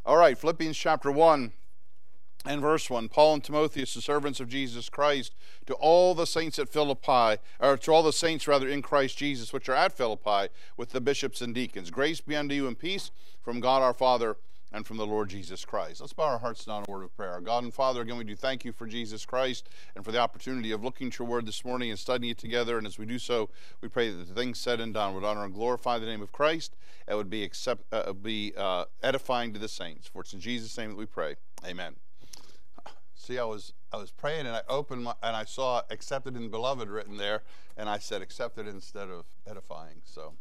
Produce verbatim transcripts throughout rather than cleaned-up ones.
All right, Philippians chapter one and verse one. Paul and Timotheus, the servants of Jesus Christ, to all the saints at Philippi, or to all the saints rather in Christ Jesus, which are at Philippi, with the bishops and deacons. Grace be unto you and peace from God our Father and from the Lord Jesus Christ. Let's bow our hearts down in a word of prayer. Our God and Father, again, we do thank you for Jesus Christ and for the opportunity of looking to your word this morning and studying it together. And as we do so, we pray that the things said and done would honor and glorify the name of Christ and would be, accept, uh, be uh, edifying to the saints. For it's in Jesus' name that we pray. Amen. See, I was I was praying and I opened my, and I saw accepted in the beloved written there, and I said accepted instead of edifying. So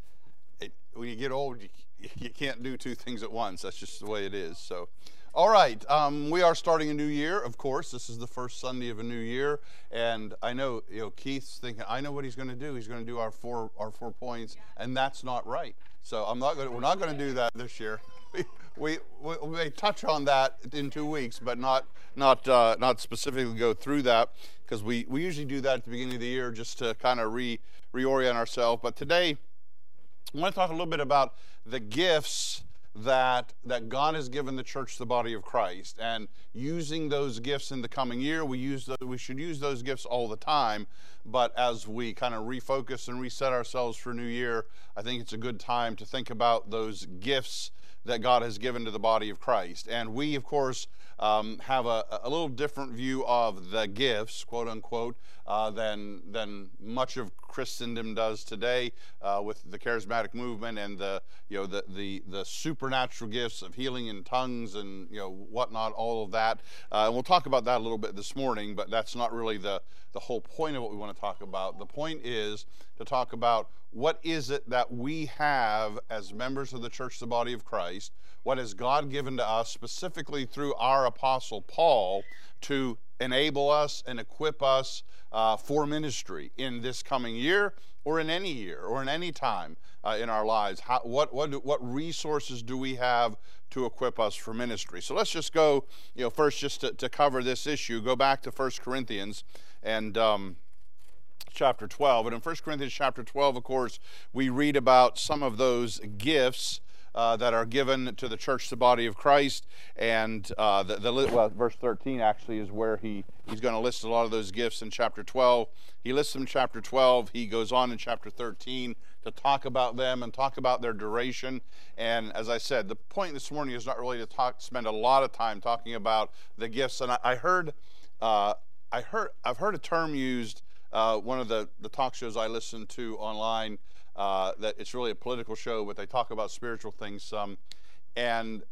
it, when you get old, you, you can't do two things at once. That's just the way it is. So, all right, um, we are starting a new year. Of course, this is the first Sunday of a new year, and I know you know Keith's thinking I know what he's going to do. He's going to do our four our four points, and that's not right. So I'm not going. To, we're not going to do that this year. We, we we may touch on that in two weeks, but not not uh, not specifically go through that, because we, we usually do that at the beginning of the year just to kind of re reorient ourselves. But today, I want to talk a little bit about the gifts that that God has given the church, the body of Christ, and using those gifts in the coming year. We use the, we should use those gifts all the time, but as we kind of refocus and reset ourselves for a new year, I think it's a good time to think about those gifts that God has given to the body of Christ. And we, of course, um, have a, a little different view of the gifts, quote unquote, uh, than than much of Christendom does today, uh, with the charismatic movement and the you know the the the supernatural gifts of healing in tongues and you know whatnot, all of that. Uh, and we'll talk about that a little bit this morning, but that's not really the the whole point of what we want to talk about. The point is to talk about what is it that we have as members of the church, the body of Christ. What has God given to us specifically through our apostle Paul to enable us and equip us uh, for ministry in this coming year, or in any year, or in any time uh, in our lives? How, what what do, what resources do we have to equip us for ministry? So let's just go, you know, first just to, to cover this issue. Go back to First Corinthians and um, chapter twelve. And in First Corinthians chapter twelve, of course, we read about some of those gifts Uh, that are given to the church, the body of Christ, and uh, the, the well, verse thirteen actually is where he he's going to list a lot of those gifts in chapter twelve. He lists them in chapter twelve. He goes on in chapter thirteen to talk about them and talk about their duration. And as I said, the point this morning is not really to talk, spend a lot of time talking about the gifts. And I, I heard, uh, I heard, I've heard a term used. Uh, one of the the talk shows I listen to online. Uh, that it's really a political show, but they talk about spiritual things some. And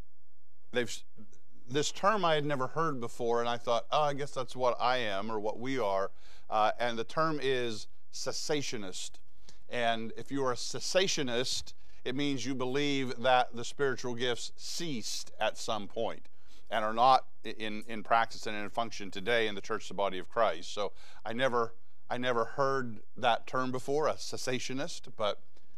they've this term I had never heard before, and I thought, oh, I guess that's what I am or what we are. Uh, and the term is cessationist. And if you are a cessationist, it means you believe that the spiritual gifts ceased at some point and are not in, in practice and in function today in the church, the body of Christ. So I never... I never heard that term before, a cessationist, but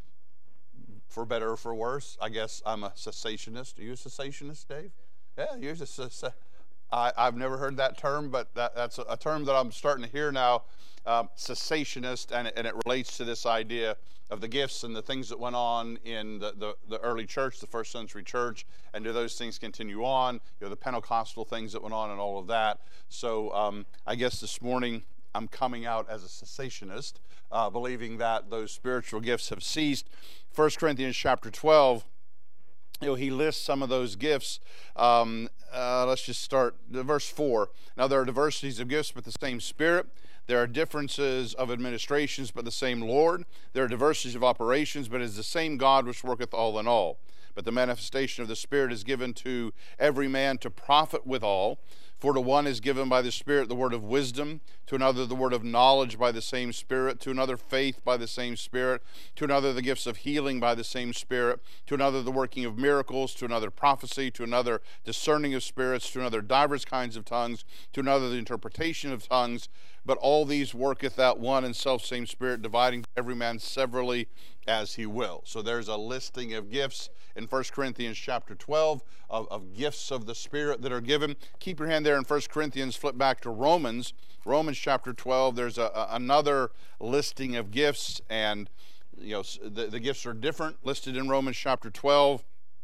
for better or for worse, I guess I'm a cessationist. Are you a cessationist, Dave? Yeah, you're a cessationist. I, I've never heard that term, but that, that's a, a term that I'm starting to hear now, um, cessationist, and it, and it relates to this idea of the gifts and the things that went on in the, the, the early church, the first century church, and do those things continue on, you know, the Pentecostal things that went on and all of that. So um, I guess this morning, I'm coming out as a cessationist, uh, believing that those spiritual gifts have ceased. First Corinthians chapter twelve, you know, he lists some of those gifts. Um, uh, let's just start verse four. Now there are diversities of gifts, but the same Spirit. There are differences of administrations, but the same Lord. There are diversities of operations, but it is the same God which worketh all in all. But the manifestation of the Spirit is given to every man to profit withal. For to one is given by the Spirit the word of wisdom, to another the word of knowledge by the same Spirit, to another faith by the same Spirit, to another the gifts of healing by the same Spirit, to another the working of miracles, to another prophecy, to another discerning of spirits, to another divers kinds of tongues, to another the interpretation of tongues. But all these worketh that one and selfsame Spirit, dividing every man severally as he will. So there's a listing of gifts in First Corinthians chapter twelve of, of gifts of the Spirit that are given. Keep your hand there in First Corinthians, flip back to Romans. Romans chapter twelve, there's a, a, another listing of gifts, and you know the, the gifts are different listed in Romans chapter twelve.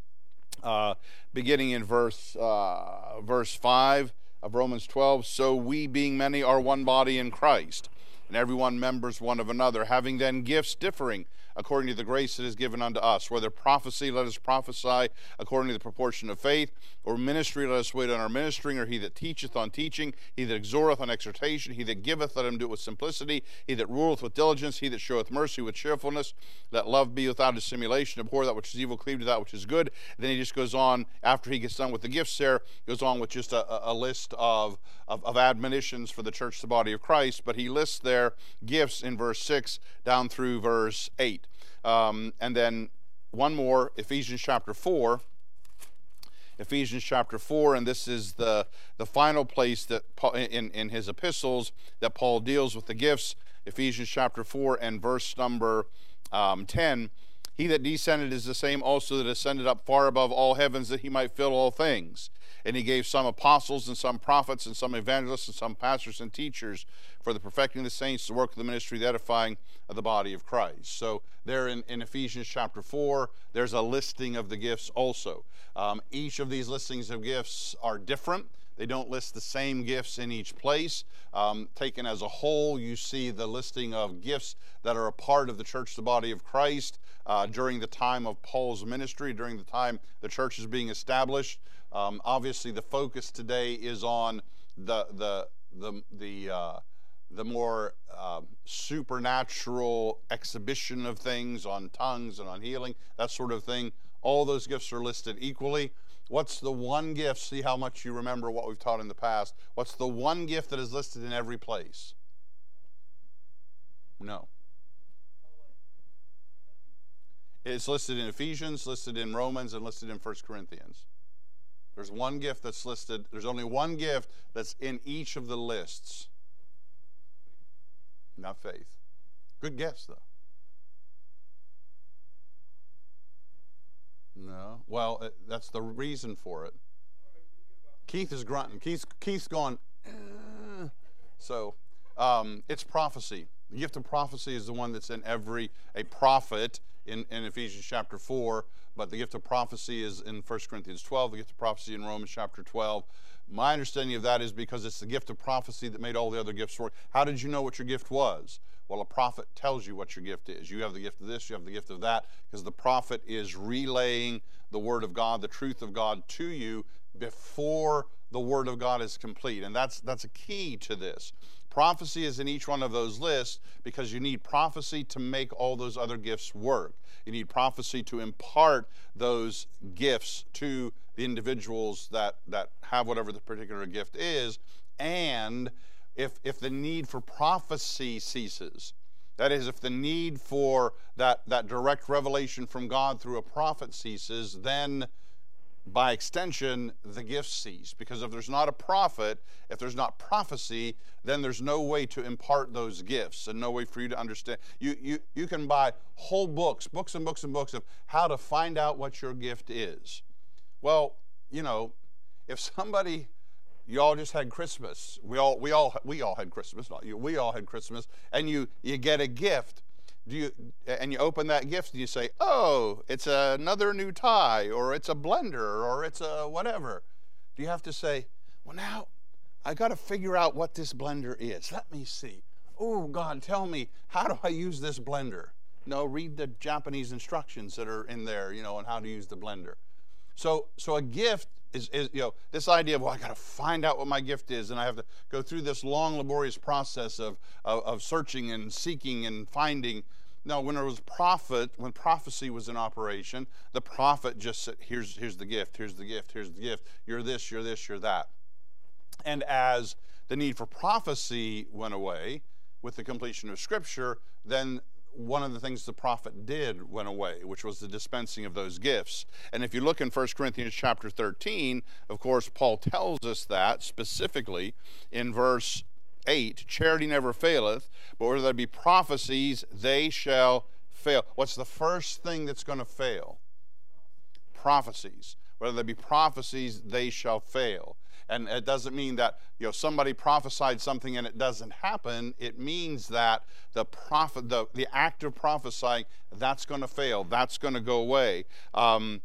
uh, beginning in verse uh, verse five of Romans twelve. So we, being many, are one body in Christ, and every one members one of another, having then gifts differing according to the grace that is given unto us. Whether prophecy, let us prophesy according to the proportion of faith, or ministry, let us wait on our ministering, or he that teacheth on teaching, he that exhorteth on exhortation, he that giveth, let him do it with simplicity, he that ruleth with diligence, he that showeth mercy with cheerfulness. Let love be without dissimulation, abhor that which is evil, cleave to that which is good. And then he just goes on, after he gets done with the gifts there, goes on with just a, a list of, of, of admonitions for the church, the body of Christ, but he lists their gifts in verse six down through verse eight. Um, and then one more, Ephesians chapter four. Ephesians chapter four, and this is the, the final place that Paul, in, in his epistles that Paul deals with the gifts. Ephesians chapter four and verse number um, ten. He that descended is the same also that ascended up far above all heavens, that he might fill all things. And he gave some apostles, and some prophets, and some evangelists, and some pastors and teachers for the perfecting of the saints, the work of the ministry, the edifying of the body of Christ. So there in, in Ephesians chapter four, there's a listing of the gifts also. Um, each of these listings of gifts are different. They don't list the same gifts in each place. Um, taken as a whole, you see the listing of gifts that are a part of the church, the body of Christ, uh, during the time of Paul's ministry, during the time the church is being established. Um, obviously, the focus today is on the the the the uh, the more uh, supernatural exhibition of things, on tongues and on healing, that sort of thing. All those gifts are listed equally. What's the one gift? See how much you remember what we've taught in the past. What's the one gift that is listed in every place? No. It's listed in Ephesians, listed in Romans, and listed in First Corinthians. There's one gift that's listed. There's only one gift that's in each of the lists. Not faith. Good guess, though. No. Well, it, that's the reason for it. Keith is grunting. Keith's, Keith's going, eh. So um, it's prophecy. The gift of prophecy is the one that's in every, a prophet in, in Ephesians chapter four, but the gift of prophecy is in First Corinthians twelve, the gift of prophecy in Romans chapter twelve. My understanding of that is because it's the gift of prophecy that made all the other gifts work. How did you know what your gift was? Well, a prophet tells you what your gift is. You have the gift of this, you have the gift of that, because the prophet is relaying the word of God, the truth of God to you before the word of God is complete. And that's that's a key to this. Prophecy is in each one of those lists because you need prophecy to make all those other gifts work. You need prophecy to impart those gifts to the individuals that, that have whatever the particular gift is. And if, if the need for prophecy ceases, that is, if the need for that, that direct revelation from God through a prophet ceases, then by extension, the gifts cease. Because if there's not a prophet, if there's not prophecy, then there's no way to impart those gifts and no way for you to understand. You, you, you can buy whole books, books and books and books of how to find out what your gift is. Well, you know, if somebody, you all just had Christmas. We all, we all, we all had Christmas, not you. We all had Christmas, and you, you get a gift. Do you, and you open that gift and you say, oh, it's another new tie, or it's a blender, or it's a whatever. Do you have to say, well, now I got to figure out what this blender is. Let me see. Oh, God, tell me, how do I use this blender? No, read the Japanese instructions that are in there, you know, on how to use the blender. So, so a gift is, is, you know, this idea of, well, I got to find out what my gift is, and I have to go through this long, laborious process of, of, of searching and seeking and finding. No, when there was prophet, when prophecy was in operation, the prophet just said, here's, here's the gift, here's the gift, here's the gift. You're this, you're this, you're that. And as the need for prophecy went away with the completion of Scripture, then one of the things the prophet did went away, which was the dispensing of those gifts. And if you look in First Corinthians chapter thirteen, of course, Paul tells us that specifically in verse eight, charity never faileth, but whether there be prophecies, they shall fail. What's the first thing that's going to fail? Prophecies. Whether there be prophecies, they shall fail. And it doesn't mean that, you know, somebody prophesied something and it doesn't happen. It means that the prophet, the, the act of prophesying, that's going to fail. That's going to go away. Um,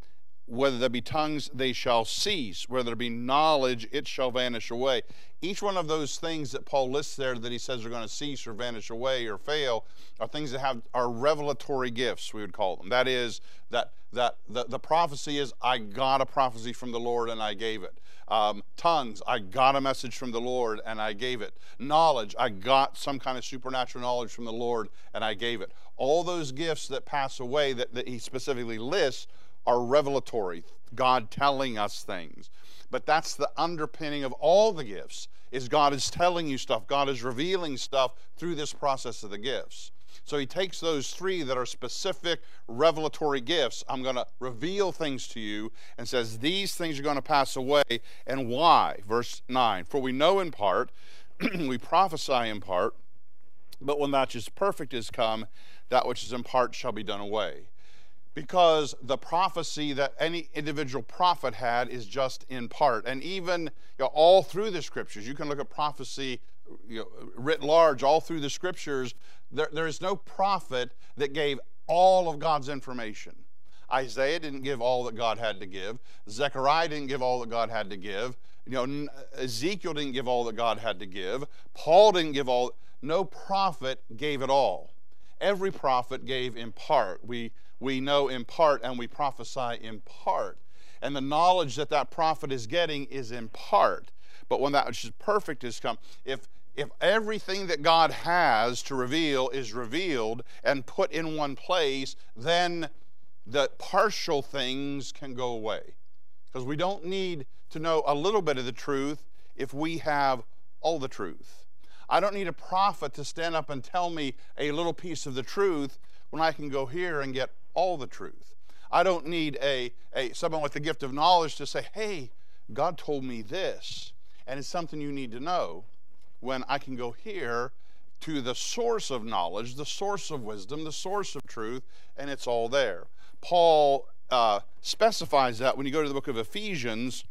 whether there be tongues, they shall cease. Whether there be knowledge, it shall vanish away. Each one of those things that Paul lists there that he says are going to cease or vanish away or fail are things that have are revelatory gifts, we would call them. That is, that that the, the prophecy is, I got a prophecy from the Lord and I gave it. Um, tongues, I got a message from the Lord and I gave it. Knowledge, I got some kind of supernatural knowledge from the Lord and I gave it. All those gifts that pass away that, that he specifically lists are revelatory, God telling us things. But that's the underpinning of all the gifts, is God is telling you stuff. God is revealing stuff through this process of the gifts. So he takes those three that are specific revelatory gifts. I'm going to reveal things to you, and says these things are going to pass away. And why? Verse nine, for we know in part, we prophesy in part, but when that which is perfect is come, that which is in part shall be done away. Because the prophecy that any individual prophet had is just in part. And even, you know, all through the scriptures, you can look at prophecy, you know, writ large, all through the scriptures, there, there is no prophet that gave all of God's information. Isaiah didn't give all that God had to give. Zechariah didn't give all that God had to give. You know, Ezekiel didn't give all that God had to give. Paul didn't give all. No prophet gave it all. Every prophet gave in part. We we know in part, and we prophesy in part. And the knowledge that that prophet is getting is in part. But when that which is perfect is come, if if everything that God has to reveal is revealed and put in one place, then the partial things can go away. Because we don't need to know a little bit of the truth if we have all the truth. I don't need a prophet to stand up and tell me a little piece of the truth when I can go here and get all the truth. I don't need a, a someone with the gift of knowledge to say, hey, God told me this, and it's something you need to know, when I can go here to the source of knowledge, the source of wisdom, the source of truth, and it's all there. Paul uh, specifies that when you go to the book of Ephesians.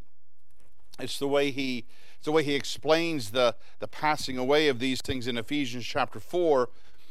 It's the way he it's the way he explains the, the passing away of these things in Ephesians chapter four,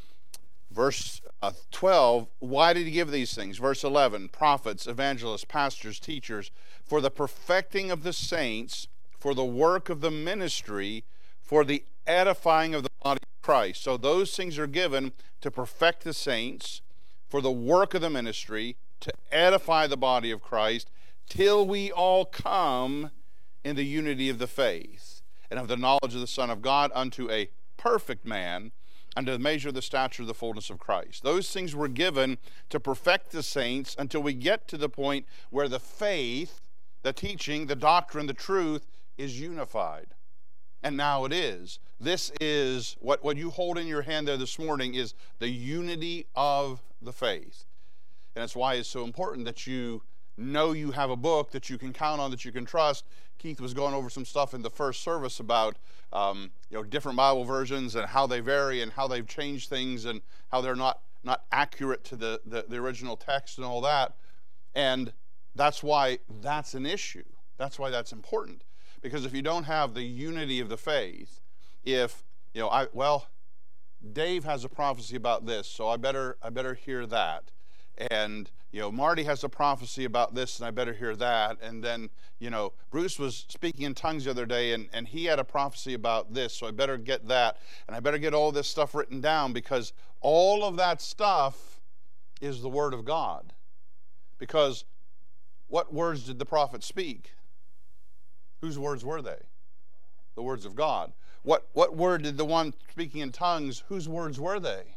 verse uh, twelve. Why did he give these things? Verse eleven, prophets, evangelists, pastors, teachers, for the perfecting of the saints, for the work of the ministry, for the edifying of the body of Christ. So those things are given to perfect the saints, for the work of the ministry, to edify the body of Christ, till we all come in the unity of the faith and of the knowledge of the Son of God, unto a perfect man, unto the measure of the stature of the fullness of Christ. Those things were given to perfect the saints until we get to the point where the faith, the teaching, the doctrine, the truth is unified. And now it is. This is, what, what you hold in your hand there this morning is the unity of the faith. And that's why it's so important that you know you have a book that you can count on, that you can trust. Keith was going over some stuff in the first service about um, you know, different Bible versions and how they vary and how they've changed things and how they're not, not accurate to the, the, the original text and all that. And that's why that's an issue. That's why that's important. Because if you don't have the unity of the faith, if, you know, I, well, Dave has a prophecy about this, so I better, I better hear that. And, you know, Marty has a prophecy about this, and I better hear that. And then, you know, Bruce was speaking in tongues the other day, and, and he had a prophecy about this, so I better get that. And I better get all this stuff written down, because all of that stuff is the Word of God. Because what words did the prophet speak? Whose words were they? The words of God. What, what word did the one speaking in tongues, whose words were they?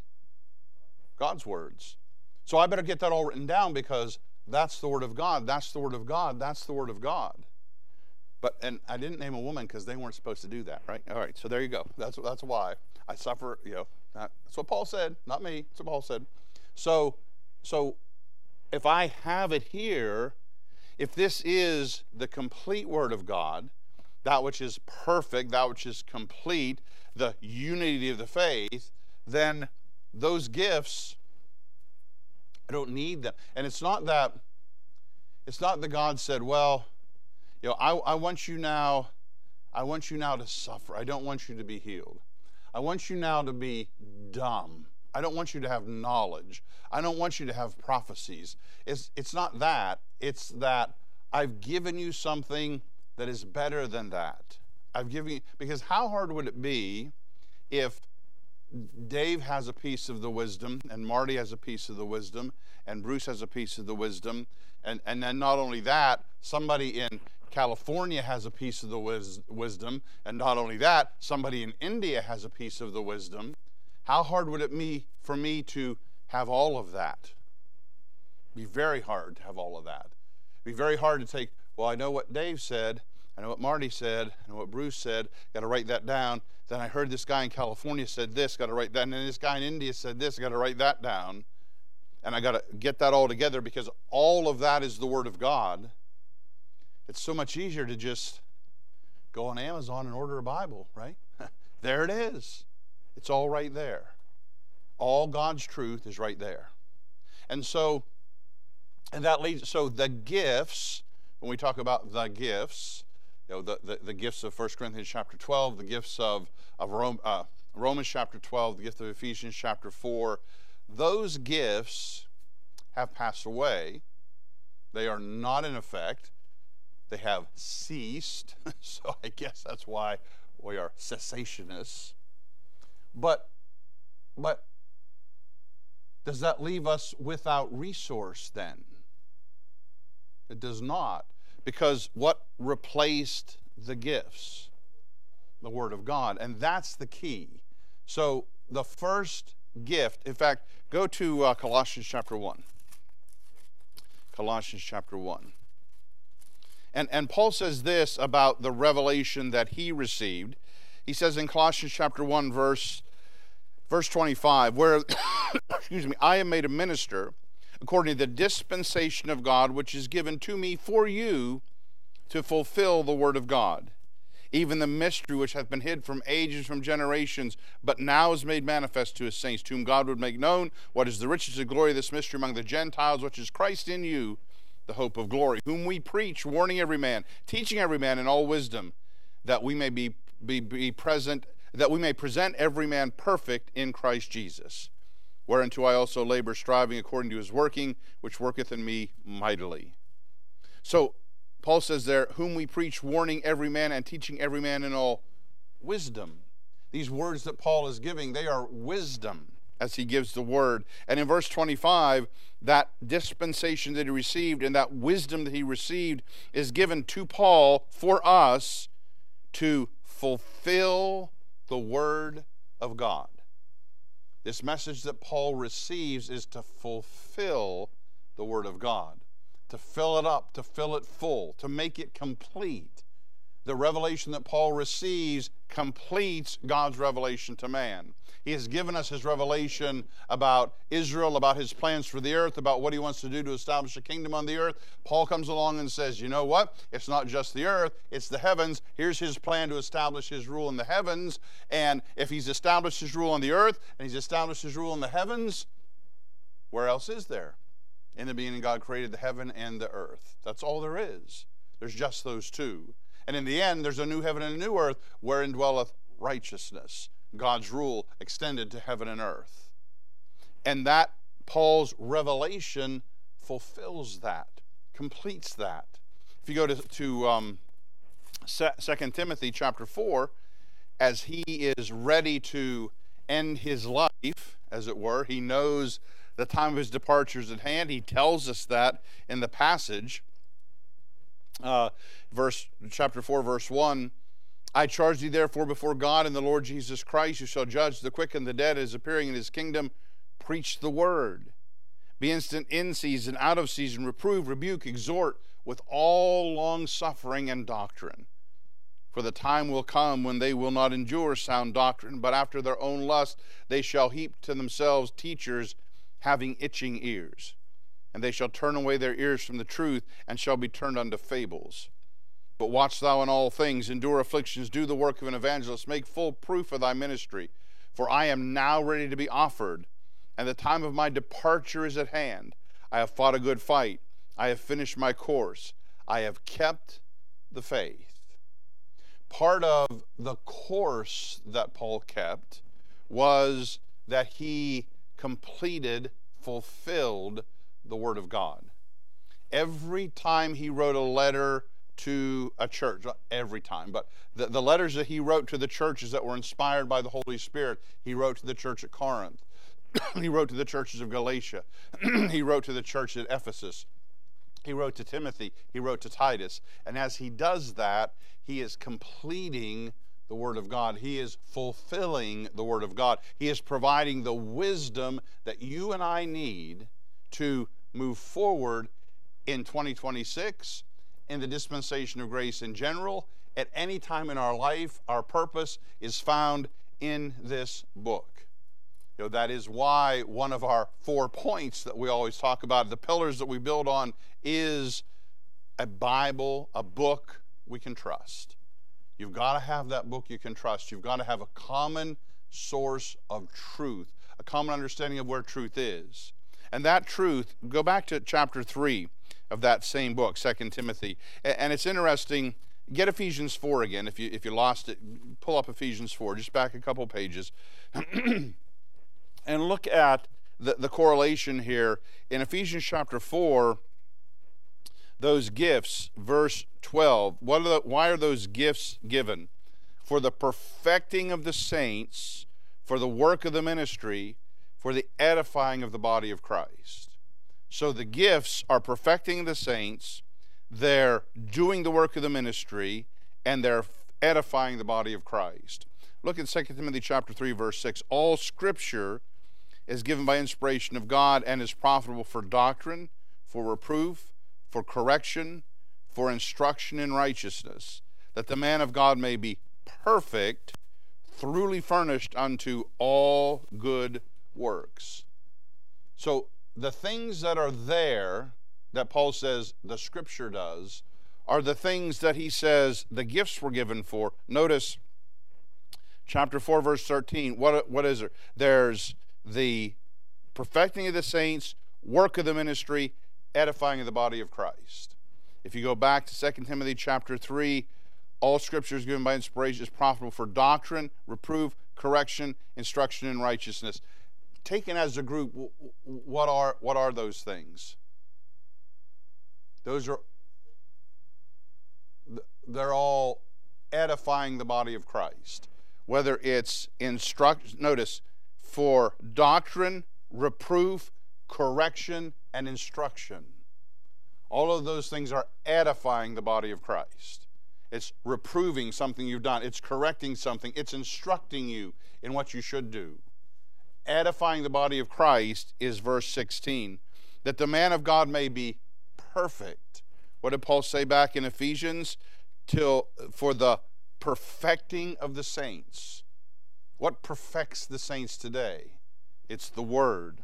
God's words. So I better get that all written down, because that's the Word of God, that's the Word of God, that's the Word of God. But, and I didn't name a woman because they weren't supposed to do that, right? All right, so there you go. That's, that's why I suffer, you know, that's what Paul said, not me, that's what Paul said. So, so if I have it here, if this is the complete Word of God, that which is perfect, that which is complete, the unity of the faith, then those gifts, I don't need them. And it's not that, it's not that God said, well, you know, I, I want you now, I want you now to suffer. I don't want you to be healed. I want you now to be dumb. I don't want you to have knowledge. I don't want you to have prophecies. It's, it's not that. It's that I've given you something that is better than that. I've given you, because how hard would it be if Dave has a piece of the wisdom, and Marty has a piece of the wisdom, and Bruce has a piece of the wisdom, and, and then not only that, somebody in California has a piece of the wis- wisdom, and not only that, somebody in India has a piece of the wisdom. How hard would it be for me to have all of that? It'd be very hard to have all of that. It'd be very hard to take, well, I know what Dave said, I know what Marty said, I know what Bruce said, got to write that down. Then I heard this guy in California said this, got to write that. And then this guy in India said this, got to write that down. And I got to get that all together because all of that is the Word of God. It's so much easier to just go on Amazon and order a Bible, right? There it is. It's all right there. All God's truth is right there. And so, and that leads, so the gifts, when we talk about the gifts, you know, the, the, the gifts of First Corinthians chapter twelve, the gifts of, of Rome, uh, Romans chapter twelve, the gift of Ephesians chapter four, those gifts have passed away. They are not in effect. They have ceased. So I guess that's why we are cessationists. But, but does that leave us without resource then? It does not. Because what replaced the gifts? The Word of God. And that's the key. So the first gift, in fact, go to uh, Colossians chapter one. Colossians chapter one. And, and Paul says this about the revelation that he received. He says in Colossians chapter one, verse, verse twenty-five, where, excuse me, I am made a minister according to the dispensation of God, which is given to me for you to fulfill the word of God, even the mystery which hath been hid from ages, from generations, but now is made manifest to his saints, to whom God would make known what is the riches of glory of this mystery among the Gentiles, which is Christ in you, the hope of glory, whom we preach, warning every man, teaching every man in all wisdom, that we may be, be, be present, that we may present every man perfect in Christ Jesus. Whereunto I also labor, striving according to his working, which worketh in me mightily. So, Paul says there, whom we preach, warning every man and teaching every man in all wisdom. These words that Paul is giving, they are wisdom as he gives the word. And in verse twenty-five, that dispensation that he received and that wisdom that he received is given to Paul for us to fulfill the word of God. This message that Paul receives is to fulfill the Word of God, to fill it up, to fill it full, to make it complete. The revelation that Paul receives completes God's revelation to man. He has given us his revelation about Israel, about his plans for the earth, about what he wants to do to establish a kingdom on the earth. Paul comes along and says, you know what? It's not just the earth, it's the heavens. Here's his plan to establish his rule in the heavens. And if he's established his rule on the earth and he's established his rule in the heavens, where else is there? In the beginning, God created the heaven and the earth. That's all there is. There's just those two. And in the end, there's a new heaven and a new earth wherein dwelleth righteousness. God's rule extended to heaven and earth. And that, Paul's revelation fulfills that, completes that. If you go to, to um, Second Timothy chapter four, as he is ready to end his life, as it were, he knows the time of his departure is at hand. He tells us that in the passage. Uh, verse chapter four, verse one, I charge thee therefore before God and the Lord Jesus Christ, who shall judge the quick and the dead as appearing in his kingdom, preach the word. Be instant in season, out of season, reprove, rebuke, exhort with all long suffering and doctrine. For the time will come when they will not endure sound doctrine, but after their own lust they shall heap to themselves teachers having itching ears. And they shall turn away their ears from the truth, and shall be turned unto fables. But watch thou in all things, endure afflictions, do the work of an evangelist, make full proof of thy ministry. For I am now ready to be offered, and the time of my departure is at hand. I have fought a good fight. I have finished my course. I have kept the faith. Part of the course that Paul kept was that he completed, fulfilled the Word of God. Every time he wrote a letter to a church, not every time, but the, the letters that he wrote to the churches that were inspired by the Holy Spirit, he wrote to the church at Corinth. He wrote to the churches of Galatia. He wrote to the church at Ephesus. He wrote to Timothy. He wrote to Titus. And as he does that, he is completing the Word of God. He is fulfilling the Word of God. He is providing the wisdom that you and I need to move forward in twenty twenty-six, in the dispensation of grace in general. At any time in our life, our purpose is found in this book. You know, that is why one of our four points that we always talk about, the pillars that we build on, is a Bible, a book we can trust. You've got to have that book you can trust. You've got to have a common source of truth, a common understanding of where truth is. And that truth, go back to chapter three of that same book, Second Timothy. And it's interesting, get Ephesians four again. If you, if you lost it, pull up Ephesians four, just back a couple pages. And look at the, the correlation here. In Ephesians chapter four, those gifts, verse twelve, what are the, why are those gifts given? For the perfecting of the saints, for the work of the ministry, for the edifying of the body of Christ. So the gifts are perfecting the saints, they're doing the work of the ministry, and they're edifying the body of Christ. Look at Second Timothy chapter three, verse six. All Scripture is given by inspiration of God and is profitable for doctrine, for reproof, for correction, for instruction in righteousness, that the man of God may be perfect, thoroughly furnished unto all good works. So the things that are there that Paul says the Scripture does are the things that he says the gifts were given for. Notice chapter four, verse thirteen. What, what is it? There's the perfecting of the saints, work of the ministry, edifying of the body of Christ. If you go back to Second Timothy chapter three, all Scripture is given by inspiration, is profitable for doctrine, reproof, correction, instruction in righteousness. Taken as a group, what are what are those things? Those are, they're all edifying the body of Christ. Whether it's instruct, notice, for doctrine, reproof, correction, and instruction. All of those things are edifying the body of Christ. It's reproving something you've done. It's correcting something. It's instructing you in what you should do. Edifying the body of Christ is verse sixteen. That the man of God may be perfect. What did Paul say back in Ephesians? Till for the perfecting of the saints. What perfects the saints today? It's the Word.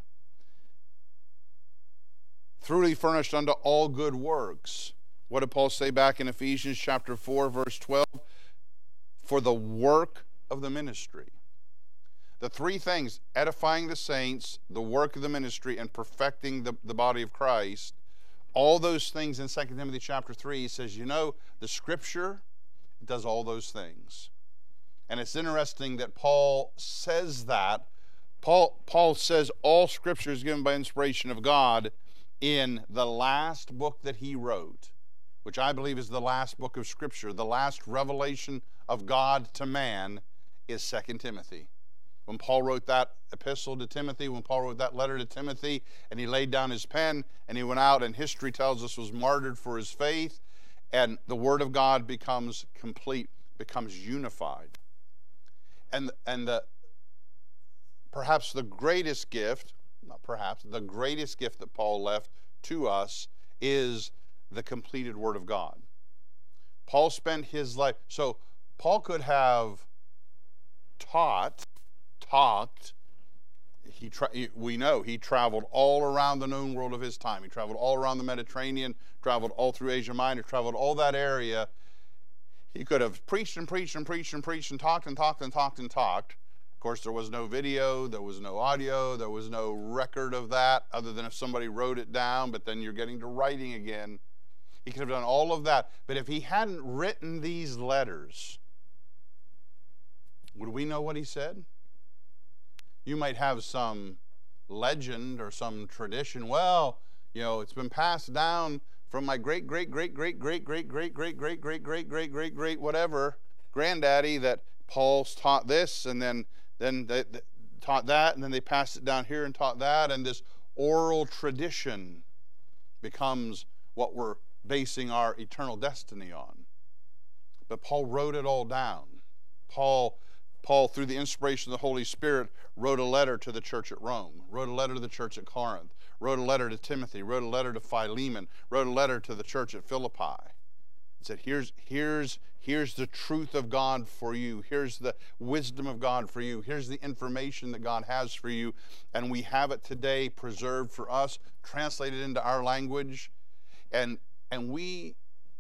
Thoroughly furnished unto all good works. What did Paul say back in Ephesians chapter four, verse twelve? For the work of the ministry. The three things, edifying the saints, the work of the ministry, and perfecting the, the body of Christ, all those things in Second Timothy chapter three, he says, you know, the Scripture does all those things. And it's interesting that Paul says that. Paul, Paul says all Scripture is given by inspiration of God in the last book that he wrote, which I believe is the last book of Scripture. The last revelation of God to man is Second Timothy. When Paul wrote that epistle to Timothy, when Paul wrote that letter to Timothy, and he laid down his pen, and he went out, and history tells us was martyred for his faith, and the Word of God becomes complete, becomes unified. And, and the, perhaps the greatest gift, not perhaps, the greatest gift that Paul left to us is the completed Word of God. Paul spent his life, so Paul could have taught, talked, he tra- we know he traveled all around the known world of his time. He traveled all around the Mediterranean, traveled all through Asia Minor, traveled all that area. He could have preached and preached and preached and preached and talked and talked and talked and talked. Of course, there was no video, there was no audio, there was no record of that other than if somebody wrote it down, but then you're getting to writing again. He could have done all of that. But if he hadn't written these letters, would we know what he said? You might have some legend or some tradition. Well, you know, it's been passed down from my great, great, great, great, great, great, great, great, great, great, great, great, great, great, whatever, granddaddy, that Paul's taught this, and then then they, they taught that, and then they passed it down here and taught that, and this oral tradition becomes what we're basing our eternal destiny on. But Paul wrote it all down. Paul, Paul, through the inspiration of the Holy Spirit, wrote a letter to the church at Rome, wrote a letter to the church at Corinth, wrote a letter to Timothy, wrote a letter to Philemon, wrote a letter to the church at Philippi. He said, here's, here's, here's the truth of God for you. Here's the wisdom of God for you. Here's the information that God has for you. And we have it today preserved for us, translated into our language. And, and we,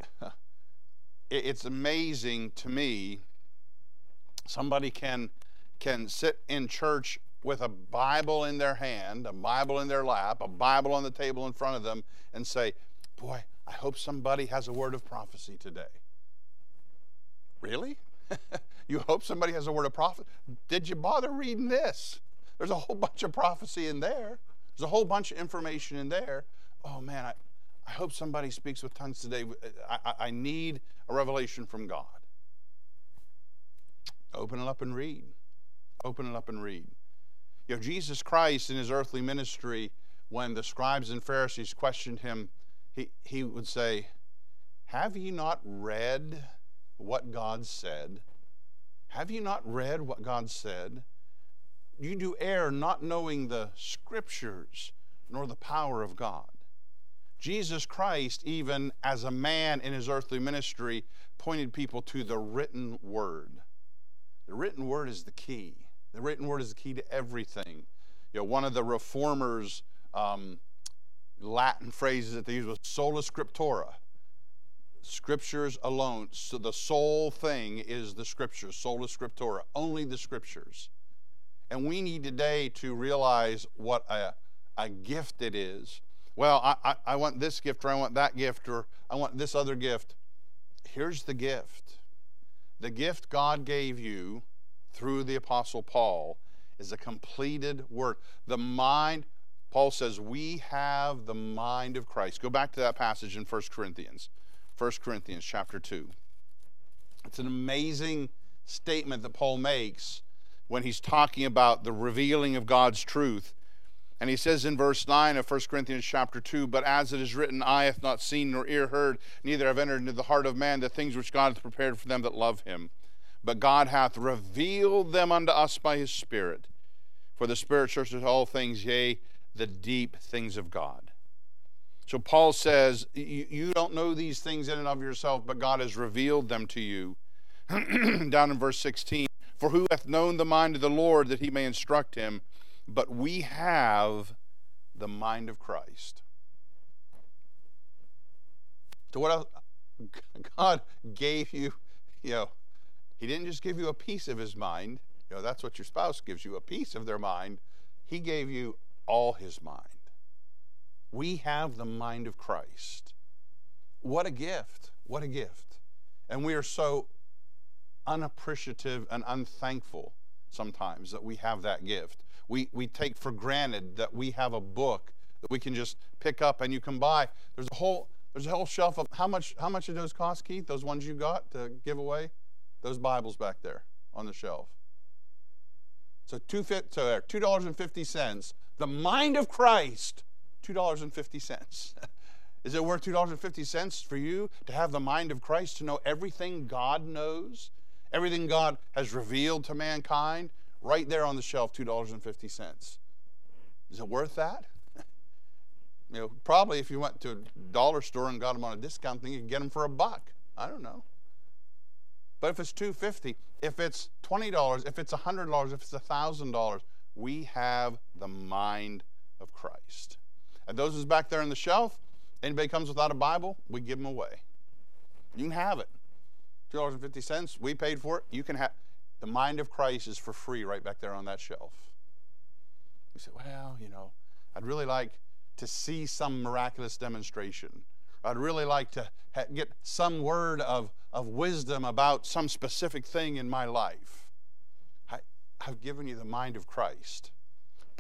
it's amazing to me, somebody can, can sit in church with a Bible in their hand, a Bible in their lap, a Bible on the table in front of them, and say, boy, I hope somebody has a word of prophecy today. Really? You hope somebody has a word of prophecy? Did you bother reading this? There's a whole bunch of prophecy in there. There's a whole bunch of information in there. Oh man, I, I hope somebody speaks with tongues today. I, I, I need a revelation from God. Open it up and read. Open it up and read. You know, Jesus Christ in his earthly ministry, when the scribes and Pharisees questioned him, he, he would say, have you not read what God said? Have you not read what God said? You do err not knowing the scriptures nor the power of God. Jesus Christ, even as a man in his earthly ministry, pointed people to the written word. The written word is the key. The written word is the key to everything. You know, one of the reformers' um, Latin phrases that they use was sola scriptura. Scriptures alone. So the sole thing is the scriptures, sola scriptura, only the scriptures. And we need today to realize what a, a gift it is. Well, I, I, I want this gift, or I want that gift, or I want this other gift. Here's the gift. The gift God gave you through the Apostle Paul is a completed work. The mind, Paul says, we have the mind of Christ. Go back to that passage in First Corinthians. First Corinthians chapter two. It's an amazing statement that Paul makes when he's talking about the revealing of God's truth. And he says in verse nine of First Corinthians chapter two, but as it is written, eye hath not seen nor ear heard, neither have entered into the heart of man the things which God hath prepared for them that love him. But God hath revealed them unto us by his Spirit. For the Spirit searcheth all things, yea, the deep things of God. So Paul says, you, you don't know these things in and of yourself, but God has revealed them to you. Down in verse sixteen, for who hath known the mind of the Lord that he may instruct him? But we have the mind of Christ. So what else? God gave you, you know, he didn't just give you a piece of his mind. You know, that's what your spouse gives you, a piece of their mind. He gave you all his mind. We have the mind of Christ. What a gift. What a gift. And we are so unappreciative and unthankful sometimes that we have that gift. We, we take for granted that we have a book that we can just pick up and you can buy. There's a whole there's a whole shelf of how much how much did those cost, Keith? Those ones you got to give away? Those Bibles back there on the shelf. So two fit so there, two dollars and fifty cents. The mind of Christ, two dollars and fifty cents. Is it worth two dollars and fifty cents for you to have the mind of Christ, to know everything God knows, everything God has revealed to mankind? Right there on the shelf, two dollars and fifty cents. Is it worth that? You know, probably if you went to a dollar store and got them on a discount thing, you could get them for a buck. I don't know. But if it's two dollars and fifty cents, if it's twenty dollars, if it's one hundred dollars, if it's one thousand dollars, we have the mind of Christ. And those is back there on the shelf, anybody comes without a Bible, we give them away. You can have it. two dollars and fifty cents, we paid for it, you can have. The mind of Christ is for free right back there on that shelf. You say, well, you know, I'd really like to see some miraculous demonstration. I'd really like to ha- get some word of, of wisdom about some specific thing in my life. I, I've given you the mind of Christ.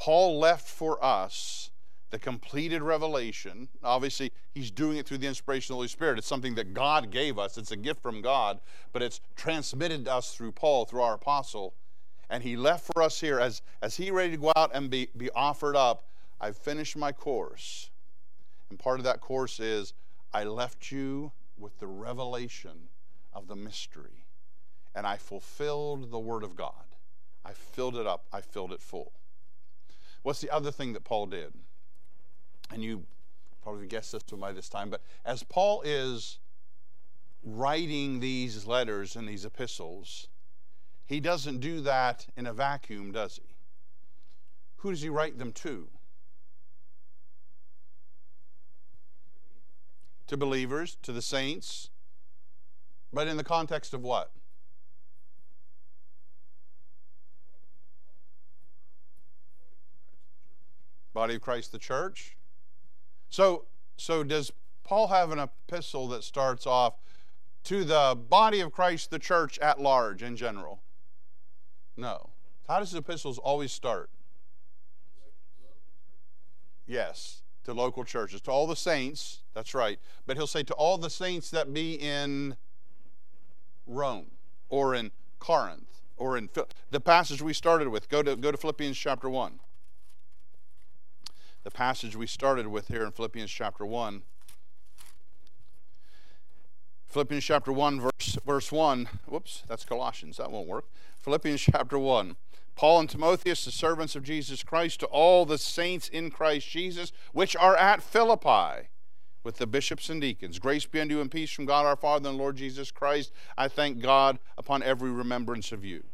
Paul left for us the completed revelation. Obviously, he's doing it through the inspiration of the Holy Spirit. It's something that God gave us. It's a gift from God, but it's transmitted to us through Paul, through our apostle. And he left for us here, as, as he ready to go out and be, be offered up, I've finished my course. And part of that course is, I left you with the revelation of the mystery. And I fulfilled the Word of God. I filled it up. I filled it full. What's the other thing that Paul did? And you probably guessed this one by this time, but as Paul is writing these letters and these epistles, he doesn't do that in a vacuum, does he? Who does he write them to? To believers, to the saints, but in the context of what? Body of Christ, the church. So, so does Paul have an epistle that starts off to the body of Christ, the church at large in general? No. How does his epistles always start? Yes, to local churches, to all the saints, that's right. But he'll say to all the saints that be in Rome or in Corinth or in the passage we started with. Go to, go to Philippians chapter one. The passage we started with here in Philippians chapter one. Philippians chapter one, verse, verse one. Whoops, that's Colossians. That won't work. Philippians chapter one. Paul and Timotheus, the servants of Jesus Christ, to all the saints in Christ Jesus, which are at Philippi, with the bishops and deacons. Grace be unto you and peace from God our Father and Lord Jesus Christ. I thank God upon every remembrance of you.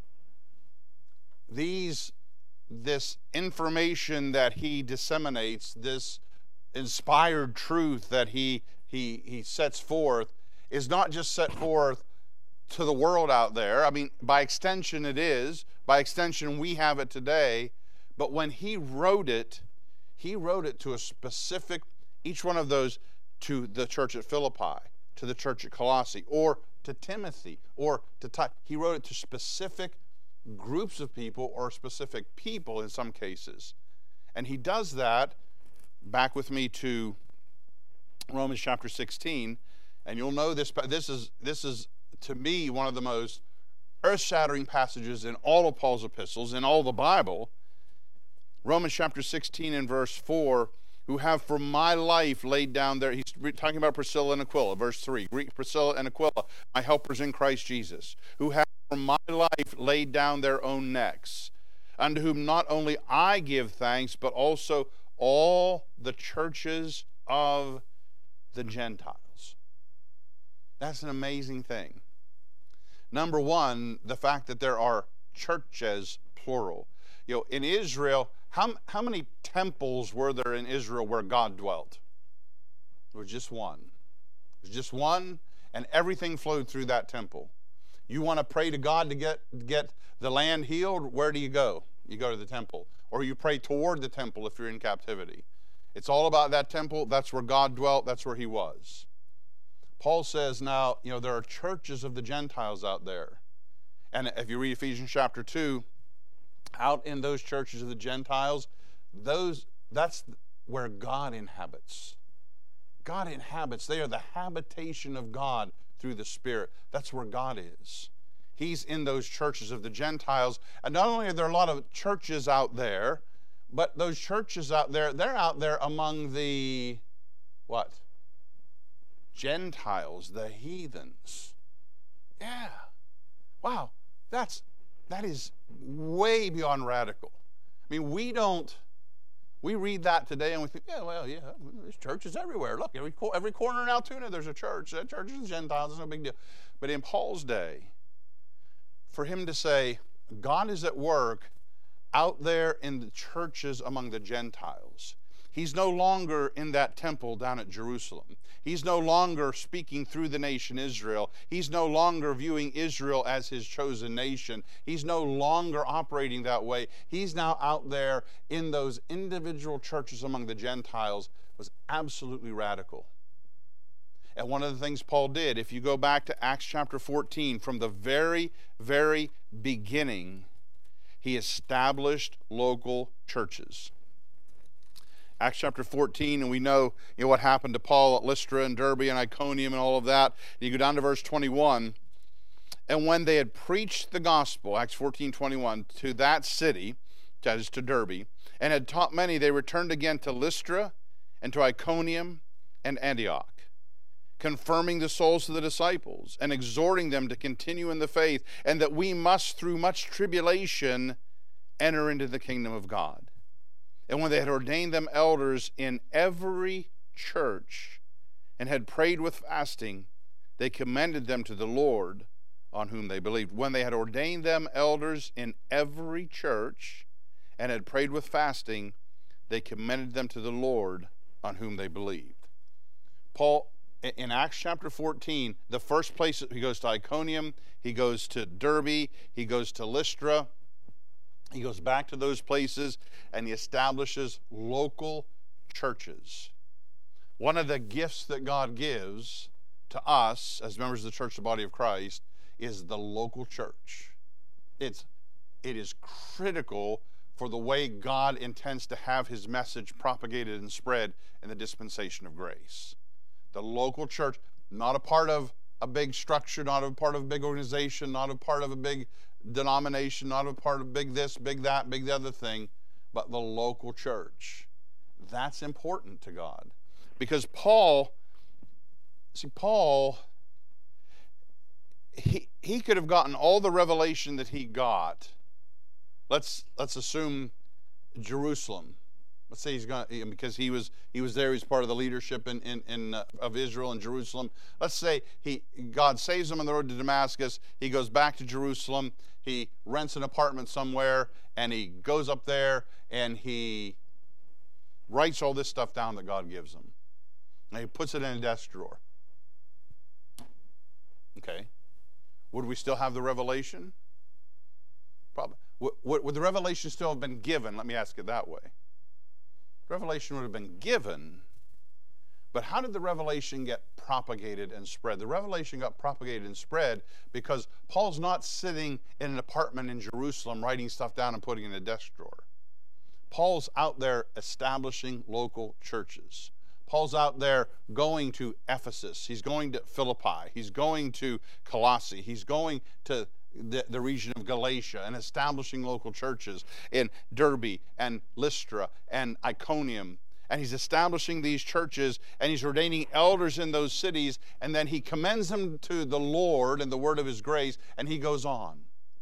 These This information that he disseminates, this inspired truth that he, he, he sets forth, is not just set forth to the world out there. I mean, by extension it is. By extension we have it today. But when he wrote it, he wrote it to a specific, each one of those, to the church at Philippi, to the church at Colossae, or to Timothy, or to Titus. He wrote it to specific groups of people or specific people in some cases. And he does that, back with me to Romans chapter sixteen, and you'll know this, this is, this is to me one of the most earth-shattering passages in all of Paul's epistles, in all the Bible. Romans chapter sixteen and verse four, who have for my life laid down their, he's talking about Priscilla and Aquila, verse three, Greek Priscilla and Aquila, my helpers in Christ Jesus, who have for my life laid down their own necks, unto whom not only I give thanks, but also all the churches of the Gentiles. That's an amazing thing. Number one, the fact that there are churches, plural. You know, in Israel, how, how many temples were there in Israel where God dwelt? There was just one. There was just one, and everything flowed through that temple. You want to pray to God to get, get the land healed, where do you go? You go to the temple. Or you pray toward the temple if you're in captivity. It's all about that temple. That's where God dwelt. That's where he was. Paul says now, you know, there are churches of the Gentiles out there. And if you read Ephesians chapter two, out in those churches of the Gentiles, those that's where God inhabits. God inhabits. They are the habitation of God through the Spirit. That's where God is. He's in those churches of the Gentiles. And not only are there a lot of churches out there, but those churches out there, they're out there among the, what? Gentiles, the heathens. Yeah. Wow. That's, that is way beyond radical. I mean, we don't, we read that today and we think, yeah, well, yeah, there's churches everywhere. Look, every, every corner in Altoona there's a church. That church is Gentiles, it's no big deal. But in Paul's day, for him to say, God is at work out there in the churches among the Gentiles. He's no longer in that temple down at Jerusalem. He's no longer speaking through the nation Israel. He's no longer viewing Israel as his chosen nation. He's no longer operating that way. He's now out there in those individual churches among the Gentiles. It was absolutely radical. And one of the things Paul did, if you go back to Acts chapter fourteen, from the very, very beginning, he established local churches. Acts chapter fourteen, and we know, you know what happened to Paul at Lystra and Derbe and Iconium and all of that. You go down to verse twenty-one. And when they had preached the gospel, Acts fourteen twenty-one, to that city, that is to Derbe, and had taught many, they returned again to Lystra and to Iconium and Antioch, confirming the souls of the disciples and exhorting them to continue in the faith, and that we must through much tribulation enter into the kingdom of God. And when they had ordained them elders in every church and had prayed with fasting, they commended them to the Lord on whom they believed. When they had ordained them elders in every church and had prayed with fasting, they commended them to the Lord on whom they believed. Paul, in Acts chapter fourteen, the first place he goes to Iconium, he goes to Derbe, he goes to Lystra, he goes back to those places, and he establishes local churches. One of the gifts that God gives to us as members of the church, the body of Christ, is the local church. It's, it is critical for the way God intends to have his message propagated and spread in the dispensation of grace. The local church, not a part of a big structure, not a part of a big organization, not a part of a big denomination, not a part of big this, big that, big the other thing, but the local church. That's important to God. Because Paul, see, Paul, he, he could have gotten all the revelation that he got. Let's, let's assume Jerusalem. Let's say he's going because he was he was there. He's part of the leadership in in, in uh, of Israel and Jerusalem. Let's say he God saves him on the road to Damascus. He goes back to Jerusalem. He rents an apartment somewhere, and he goes up there and he writes all this stuff down that God gives him, and he puts it in a desk drawer. Okay, would we still have the revelation? Probably. Would, would, would the revelation still have been given? Let me ask it that way. Revelation would have been given, but how did the revelation get propagated and spread? The revelation got propagated and spread because Paul's not sitting in an apartment in Jerusalem writing stuff down and putting it in a desk drawer. Paul's out there establishing local churches. Paul's out there going to Ephesus. He's going to Philippi. He's going to Colossae. He's going to The, the region of Galatia and establishing local churches in Derbe and Lystra and Iconium. And he's establishing these churches, and he's ordaining elders in those cities, and then he commends them to the Lord and the word of his grace, and he goes on.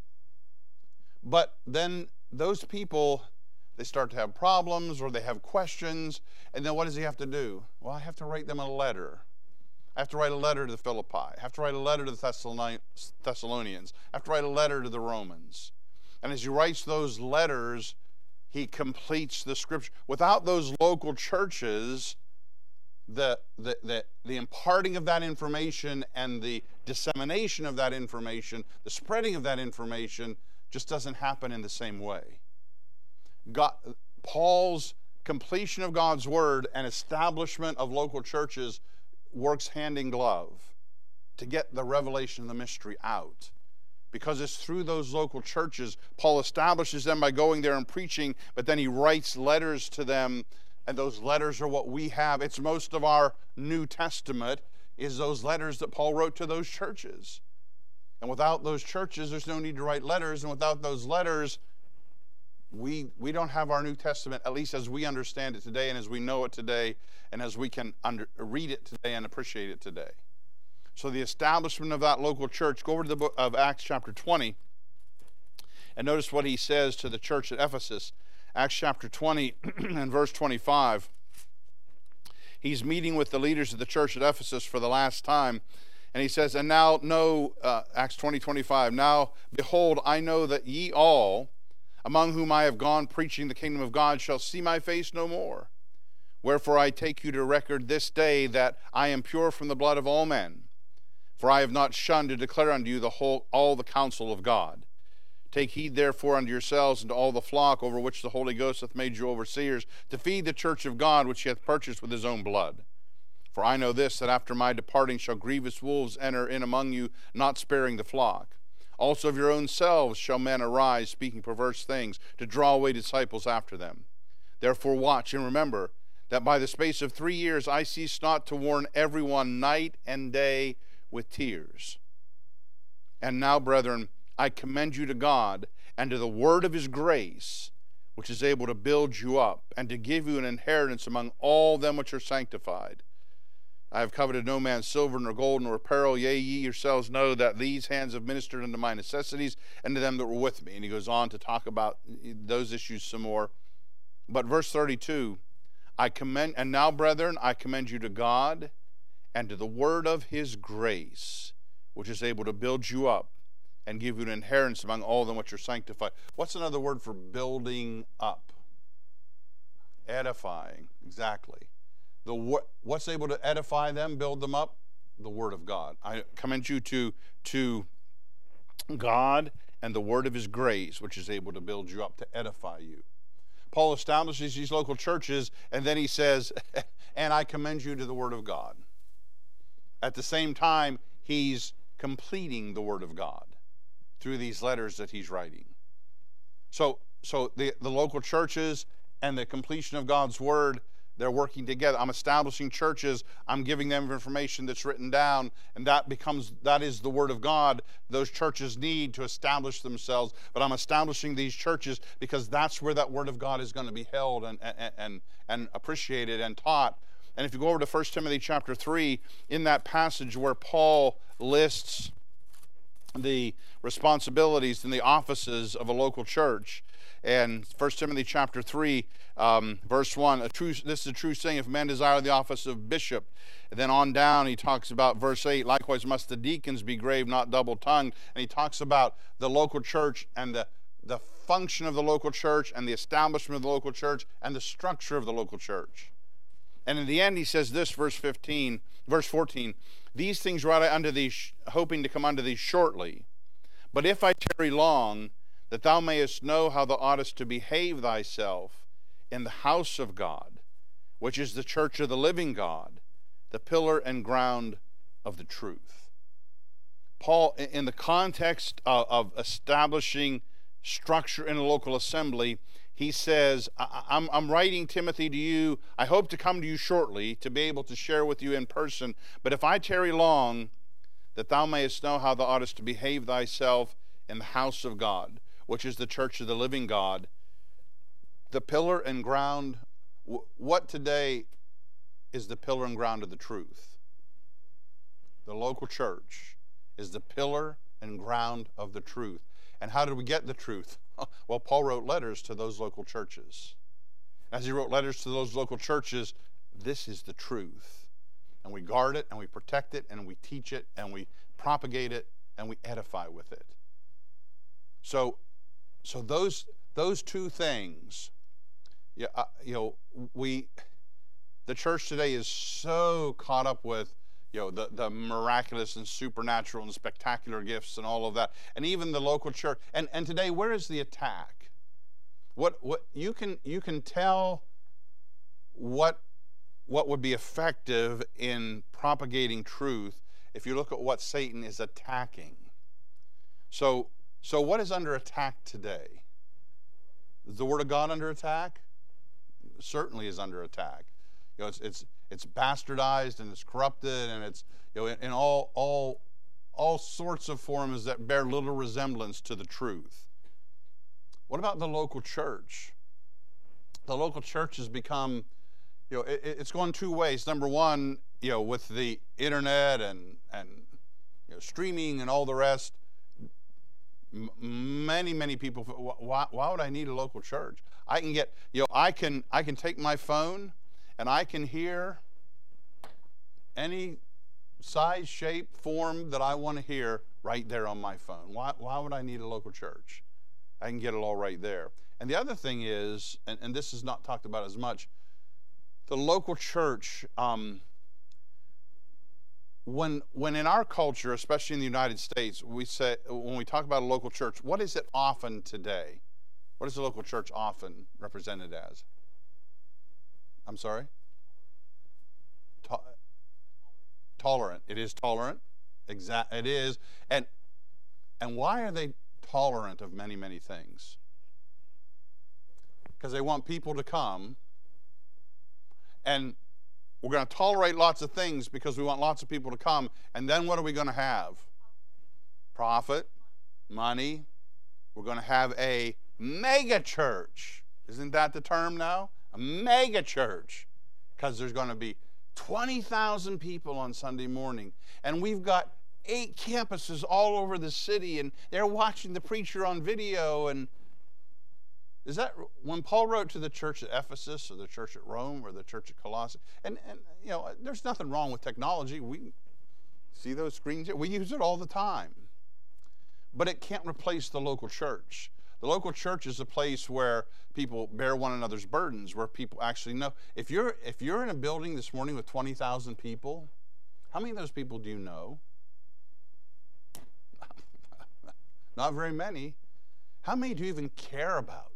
But then those people, they start to have problems or they have questions, and then what does he have to do? Well, I have to write them a letter. I have to write a letter to the Philippi. I have to write a letter to the Thessalonians. I have to write a letter to the Romans. And as he writes those letters, he completes the scripture. Without those local churches, the, the, the, the imparting of that information and the dissemination of that information, the spreading of that information, just doesn't happen in the same way. God, Paul's completion of God's word and establishment of local churches works hand in glove to get the revelation of the mystery out. Because it's through those local churches, Paul establishes them by going there and preaching, but then he writes letters to them, and those letters are what we have. It's most of our New Testament is those letters that Paul wrote to those churches. And without those churches, there's no need to write letters, and without those letters, we we don't have our New Testament, at least as we understand it today and as we know it today and as we can under, read it today and appreciate it today. So the establishment of that local church, go over to the book of Acts chapter twenty and notice what he says to the church at Ephesus. Acts chapter twenty and verse twenty-five. He's meeting with the leaders of the church at Ephesus for the last time, and he says, and now know, uh, Acts twenty, twenty-five, now behold, I know that ye all, among whom I have gone preaching the kingdom of God, shall see my face no more. Wherefore I take you to record this day that I am pure from the blood of all men. For I have not shunned to declare unto you the whole all the counsel of God. Take heed therefore unto yourselves and to all the flock over which the Holy Ghost hath made you overseers, to feed the church of God which he hath purchased with his own blood. For I know this, that after my departing shall grievous wolves enter in among you, not sparing the flock. Also of your own selves shall men arise, speaking perverse things, to draw away disciples after them. Therefore watch and remember that by the space of three years I cease not to warn everyone night and day with tears. And now, brethren, I commend you to God and to the word of his grace, which is able to build you up and to give you an inheritance among all them which are sanctified. I have coveted no man's silver nor gold nor apparel. Yea, ye yourselves know that these hands have ministered unto my necessities and to them that were with me. And he goes on to talk about those issues some more. But verse thirty-two, I commend, and now, brethren, I commend you to God and to the word of his grace, which is able to build you up and give you an inheritance among all them which are sanctified. What's another word for building up? Edifying, exactly. The what's able to edify them, build them up? The word of God. I commend you to, to God and the word of his grace, which is able to build you up, to edify you. Paul establishes these local churches, and then he says, and I commend you to the word of God. At the same time, he's completing the word of God through these letters that he's writing. So, so the, the local churches and the completion of God's word, they're working together. I'm establishing churches. I'm giving them information that's written down, and that becomes, that is the word of God those churches need to establish themselves. But I'm establishing these churches because that's where that word of God is going to be held and, and, and, and appreciated and taught. And if you go over to First Timothy chapter three, in that passage where Paul lists the responsibilities and the offices of a local church, and First Timothy chapter three, um, verse one, a true, this is a true saying, if a man desire the office of bishop. And then on down he talks about verse eight, likewise must the deacons be grave, not double-tongued. And he talks about the local church and the, the function of the local church and the establishment of the local church and the structure of the local church. And in the end he says this, verse fifteen, verse fourteen, these things write I unto thee, hoping to come unto thee shortly. But if I tarry long, that thou mayest know how thou oughtest to behave thyself in the house of God, which is the church of the living God, the pillar and ground of the truth. Paul, in the context of, of establishing structure in a local assembly, he says, I'm, I'm writing, Timothy, to you. I hope to come to you shortly to be able to share with you in person. But if I tarry long, that thou mayest know how thou oughtest to behave thyself in the house of God, which is the church of the living God, the pillar and ground. What today is the pillar and ground of the truth? The local church is the pillar and ground of the truth. And how did we get the truth? Well, Paul wrote letters to those local churches. As he wrote letters to those local churches, this is the truth. And we guard it, and we protect it, and we teach it, and we propagate it, and we edify with it. So, so those those two things, yeah, uh, you know, we, the church today is so caught up with, you know, the, the miraculous and supernatural and spectacular gifts and all of that, and even the local church. And and today, where is the attack? What what you can you can tell what what would be effective in propagating truth if you look at what Satan is attacking. So so what is under attack today? Is the Word of God under attack? It certainly is under attack. You know, it's it's it's bastardized and it's corrupted, and it's, you know, in, in all all all sorts of forms that bear little resemblance to the truth. What about the local church? The local church has become, you know, it, it's gone two ways. Number one, you know, with the internet and and you know, streaming and all the rest, m- many many people. Why, why would I need a local church? I can get, you know, I can I can take my phone and I can hear any size, shape, form that I want to hear right there on my phone. Why why would I need a local church? I can get it all right there. And the other thing is, and, and this is not talked about as much, the local church, um, when when in our culture, especially in the United States, we say, when we talk about a local church, what is it often today? What is the local church often represented as? I'm sorry? To- tolerant. It is tolerant. Exact. It is. And And why are they tolerant of many, many things? Because they want people to come, and we're going to tolerate lots of things because we want lots of people to come, and then what are we going to have? Profit, money. We're going to have a mega church. Isn't that the term now? A mega church. Because there's going to be twenty thousand people on Sunday morning, and we've got eight campuses all over the city, and they're watching the preacher on video. And is that when Paul wrote to the church at Ephesus or the church at Rome or the church at Colossae? And, and you know, there's nothing wrong with technology. We see those screens. We use it all the time. But it can't replace the local church. The local church is a place where people bear one another's burdens, where people actually know. If you're, if you're in a building this morning with twenty thousand people, how many of those people do you know? Not very many. How many do you even care about?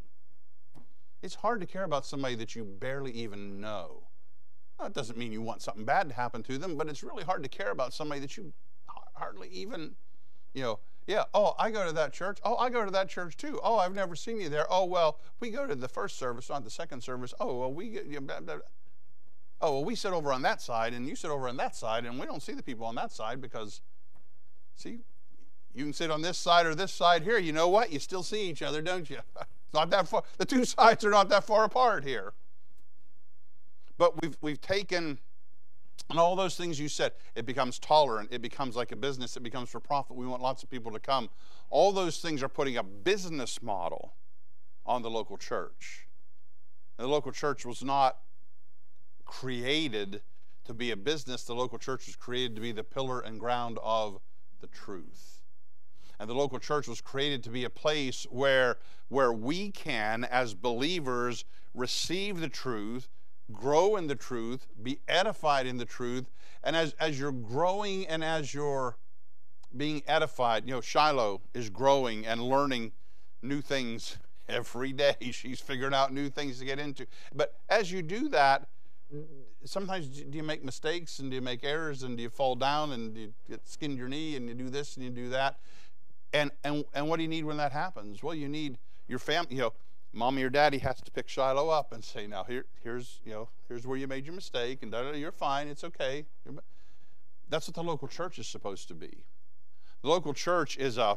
It's hard to care about somebody that you barely even know. Now, it doesn't mean you want something bad to happen to them, but it's really hard to care about somebody that you hardly even, you know, yeah, oh, I go to that church. Oh, I go to that church too. Oh, I've never seen you there. Oh, well, we go to the first service, not the second service. Oh, well, we get, you know, blah, blah, blah. Oh, well, we sit over on that side, and you sit over on that side, and we don't see the people on that side because, see, you can sit on this side or this side here. You know what? You still see each other, don't you? It's not that far. The two sides are not that far apart here. But we've we've taken, and all those things you said, it becomes tolerant. It becomes like a business. It becomes for profit. We want lots of people to come. All those things are putting a business model on the local church. And the local church was not created to be a business. The local church was created to be the pillar and ground of the truth. And the local church was created to be a place where, where we can, as believers, receive the truth, grow in the truth, be edified in the truth. And as, as you're growing and as you're being edified, you know, Shiloh is growing and learning new things every day. She's figuring out new things to get into. But as you do that, sometimes do you make mistakes and do you make errors and do you fall down and you get skinned your knee and you do this and you do that. And, and and what do you need when that happens? Well, you need your family, you know, mommy or daddy has to pick Shiloh up and say, now here, here's, you know, here's where you made your mistake, and da, da, da, you're fine, it's okay. That's what the local church is supposed to be. The local church is a,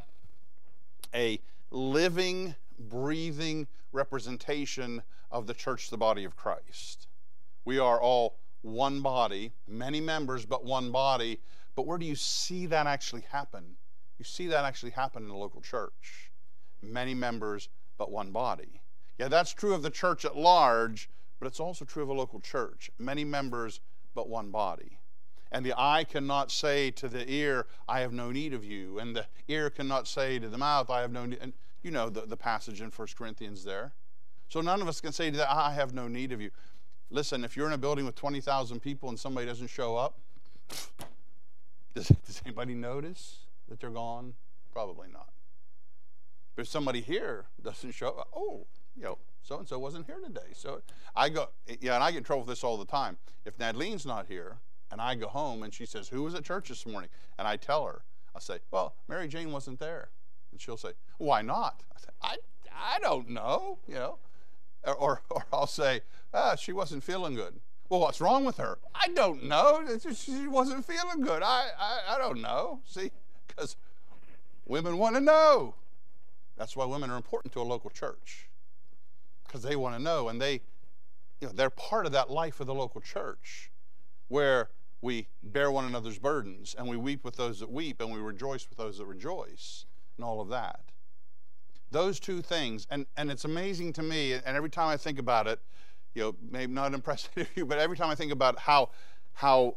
a living, breathing representation of the church, the body of Christ. We are all one body, many members, but one body. But where do you see that actually happen? You see that actually happen in the local church. Many members, but one body. Yeah, that's true of the church at large, but it's also true of a local church. Many members, but one body. And the eye cannot say to the ear, I have no need of you. And the ear cannot say to the mouth, I have no need. And you know the, the passage in First Corinthians there. So none of us can say to that, I have no need of you. Listen, if you're in a building with twenty thousand people and somebody doesn't show up, does, does anybody notice that they're gone? Probably not. But if somebody here doesn't show up, oh, you know, so-and-so wasn't here today. So I go, yeah, and I get in trouble with this all the time. If Nadlene's not here, and I go home, and she says, who was at church this morning? And I tell her, I'll say, well, Mary Jane wasn't there. And she'll say, why not? I say, I, I don't know, you know. Or, or, or I'll say, ah, she wasn't feeling good. Well, what's wrong with her? I don't know. She wasn't feeling good. I, I, I don't know. See, because women want to know. That's why women are important to a local church, because they want to know, and they, you know, they're part of that life of the local church, where we bear one another's burdens, and we weep with those that weep, and we rejoice with those that rejoice, and all of that. Those two things, and, and it's amazing to me, and every time I think about it, you know, maybe not impressive to you, but every time I think about how, how,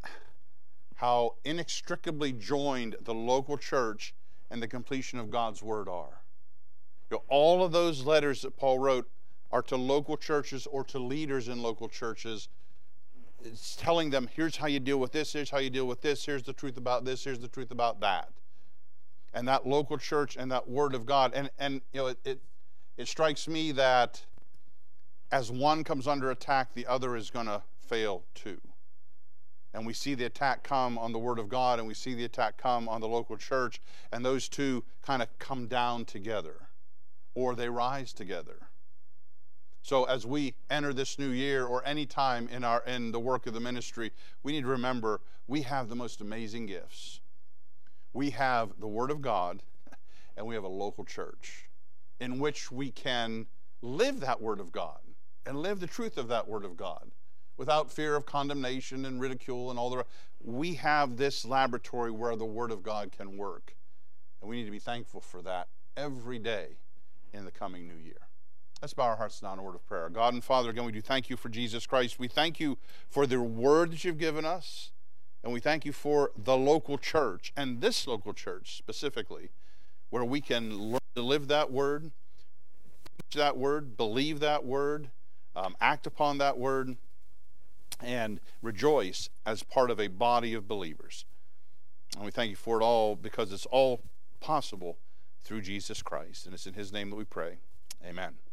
how inextricably joined the local church and the completion of God's word are. You know, all of those letters that Paul wrote are to local churches or to leaders in local churches. It's telling them, here's how you deal with this, here's how you deal with this, here's the truth about this, here's the truth about that. And that local church and that word of God. And, and you know, it, it, it strikes me that as one comes under attack, the other is going to fail too. And we see the attack come on the Word of God, and we see the attack come on the local church, and those two kind of come down together, or they rise together. So as we enter this new year, or any time in our in the work of the ministry, we need to remember we have the most amazing gifts. We have the Word of God, and we have a local church in which we can live that Word of God and live the truth of that Word of God without fear of condemnation and ridicule and all the rest. We have this laboratory where the Word of God can work, and we need to be thankful for that every day in the coming new year. Let's bow our hearts now in a word of prayer. God and Father, again, we do thank you for Jesus Christ. We thank you for the Word that you've given us, and we thank you for the local church, and this local church specifically, where we can learn to live that Word, teach that Word, believe that Word, um, act upon that Word, and rejoice as part of a body of believers. And we thank you for it all, because it's all possible through Jesus Christ. And it's in his name that we pray. Amen.